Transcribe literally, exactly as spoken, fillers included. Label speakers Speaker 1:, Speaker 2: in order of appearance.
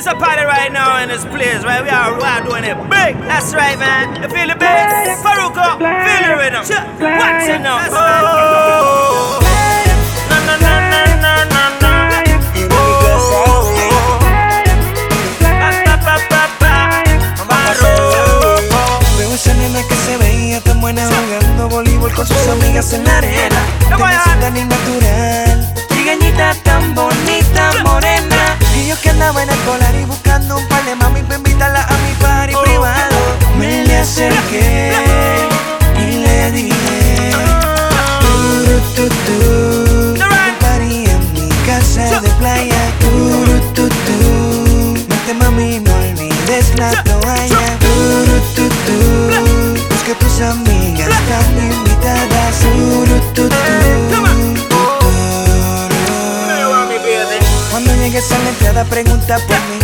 Speaker 1: It's a party right now in this place, right? We are, we are doing it big. That's right, man. You feel the bass? Faruko, feel the rhythm. Watch it now. Oh. No, no, no, no, no, no, no. Oh. Pa, pa, pa, pa, pa. Faruko.
Speaker 2: Veo esa nena que se veía tan buena jugando voleibol con sus amigas en la arena. Tan tan natural, trigueñita tan bonita, morena. Y yo que andaba en el polar y buscando un par de mami para invitarla a mi party privado. Me le acerqué y le dije turu, tu, tu, un party en mi casa de playa. Turu, tu, tu, vente mami, no olvides la toalla. Turu, tu, tu, es que tus amigas están invitadas. Turu, tu, tu. Cuando llegues a la entrada pregunta por mí.